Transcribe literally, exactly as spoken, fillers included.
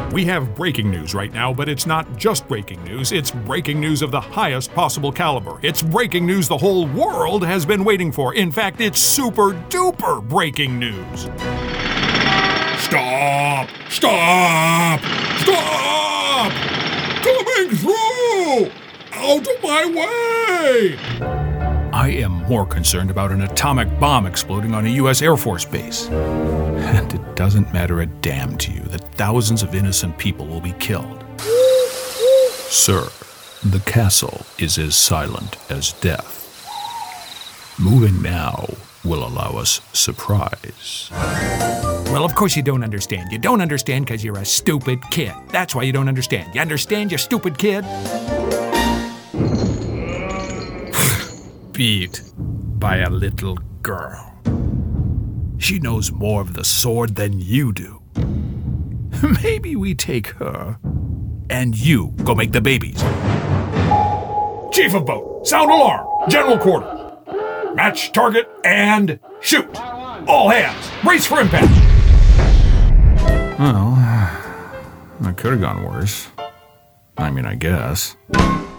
We have breaking news right now, but it's not just breaking news. It's breaking news of the highest possible caliber. It's breaking news the whole world has been waiting for. In fact, it's super duper breaking news. Stop! Stop! Stop! Coming through! Out of my way! I am more concerned about an atomic bomb exploding on a U S Air Force base. And it doesn't matter a damn to you that thousands of innocent people will be killed. Sir, the castle is as silent as death. Moving now will allow us surprise. Well, of course you don't understand. You don't understand because you're a stupid kid. That's why you don't understand. You understand, you stupid kid? Beat by a little girl. She knows more of the sword than you do. Maybe we take her, and you go make the babies. Chief of boat, sound alarm, general quarter. Match target and shoot. All hands, brace for impact. Well, that could have gone worse. I mean, I guess.